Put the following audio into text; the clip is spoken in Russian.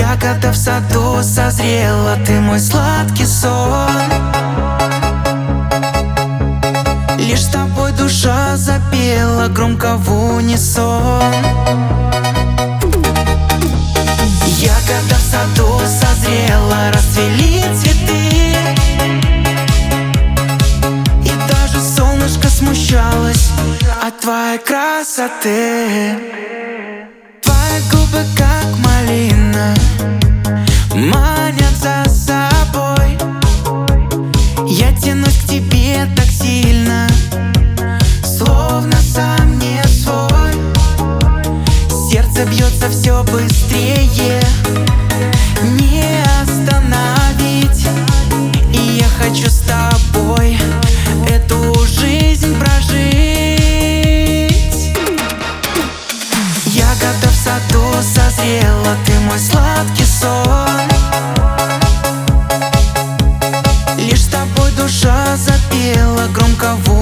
Ягода в саду созрела, ты мой сладкий сон. Лишь с тобой душа запела громко в унисон. Ягода в саду созрела, расцвели цветы, и даже солнышко смущалось от твоей красоты. Твои губы как малина манят за собой. Я тянусь к тебе так сильно, словно сам не свой. Сердце бьется все быстрее, не остановить. И я хочу с тобой эту жизнь прожить. Ягода в саду созрела, ты мой сладкий сон. Лишь с тобой душа запела громко в